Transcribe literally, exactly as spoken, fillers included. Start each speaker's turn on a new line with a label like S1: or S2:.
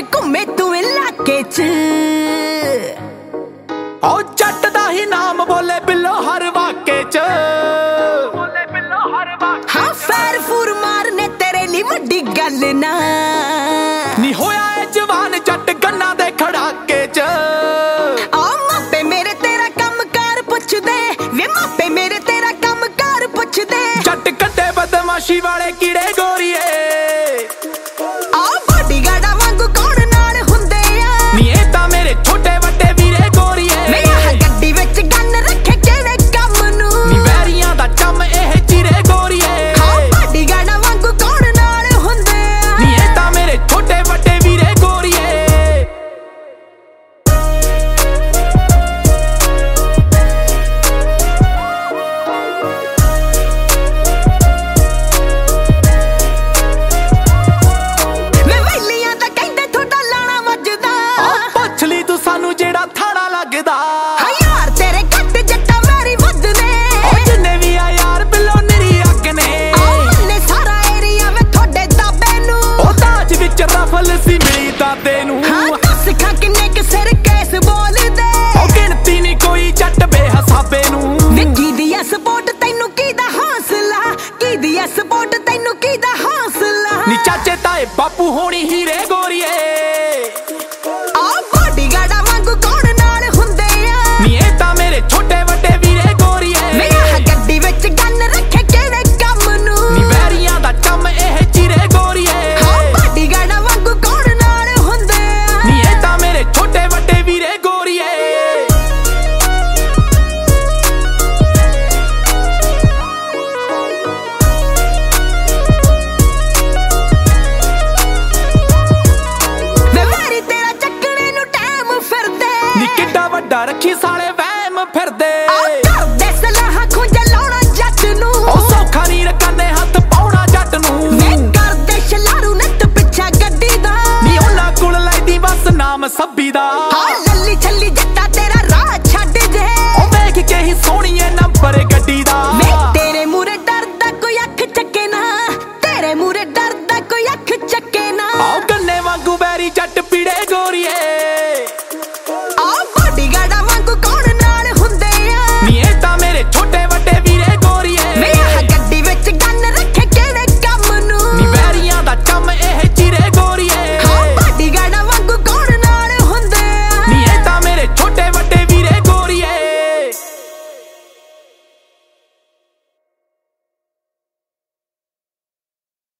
S1: घूमे तू इलाके च
S2: ओ जट दा ही नाम बोले बिल्लो हर वाके च बोले बिल्लो हर वाके
S1: हाँ फैर फूर मारने तेरे लिए वड्डी गल ना
S2: नी होया ए जवान जट गन्ना दे खड़ाके च
S1: आ मापे मेरे तेरा कम कार पुछ दे वे मापे मेरे तेरा कम कार पुछ दे
S2: जट कट्टे बदमाशी वाले कीड़े गोरीए
S1: आ बॉडीगार्डा वांगू कौन नाल हुंदे आ
S2: नी ए तां मेरे छोटे वड्डे वीरे गोरीए
S1: मेरा गड्डी विच गन रखे किहड़े कम नू
S2: नी वैरियां दा चम एह चिरे गोरीए
S1: हाँ बॉडीगार्डा वांगू कौन नाल हुंदे आ
S2: नी ए तां मेरे छोटे वड्डे वीरे गोरीए
S1: वे वैलियां दा कहंदे थोड़ा लाना वजदा
S2: पुछ ली तू सानू जेड़ा थाड़ा लगदा
S1: हाँ यार तेरे घट जट्टा मेरी वध ने
S2: ओ जिन्ने भी आ यार बिल्लो निरी अग ने
S1: आ मन्ने सारा एरिया वे थोड़े दाबे नू
S2: ओ ताज विच रफल सी मिली दादे नू
S1: हाँ दस खा किन्ने के सिर केस बोल दे
S2: ओ गिनती नी कोई जट बेहसाबे नू
S1: वे की दी ऐ सपोर्ट तैनू की दा हौसला की दी ऐ सपोर्ट तैनू की दा हौसला
S2: नी चाचे ताए बापू होनी हीरे गो